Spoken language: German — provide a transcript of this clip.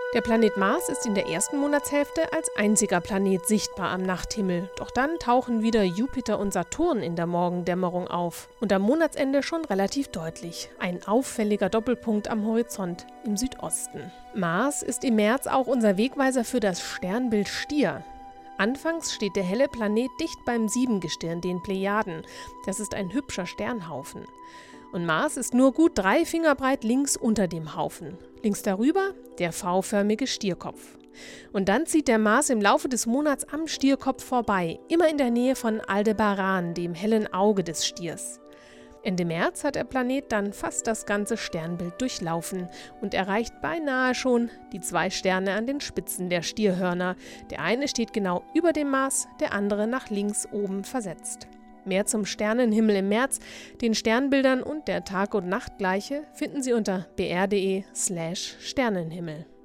Der Planet Mars ist in der ersten Monatshälfte als einziger Planet sichtbar am Nachthimmel. Doch dann tauchen wieder Jupiter und Saturn in der Morgendämmerung auf. Und am Monatsende schon relativ deutlich. Ein auffälliger Doppelpunkt am Horizont im Südosten. Mars ist im März auch unser Wegweiser für das Sternbild Stier. Anfangs steht der helle Planet dicht beim Siebengestirn, den Plejaden. Das ist ein hübscher Sternhaufen. Und Mars ist nur gut 3 Finger breit links unter dem Haufen. Links darüber der V-förmige Stierkopf. Und dann zieht der Mars im Laufe des Monats am Stierkopf vorbei, immer in der Nähe von Aldebaran, dem hellen Auge des Stiers. Ende März hat der Planet dann fast das ganze Sternbild durchlaufen und erreicht beinahe schon die 2 Sterne an den Spitzen der Stierhörner. Der eine steht genau über dem Mars, der andere nach links oben versetzt. Mehr zum Sternenhimmel im März, den Sternbildern und der Tag- und Nachtgleiche finden Sie unter br.de/Sternenhimmel.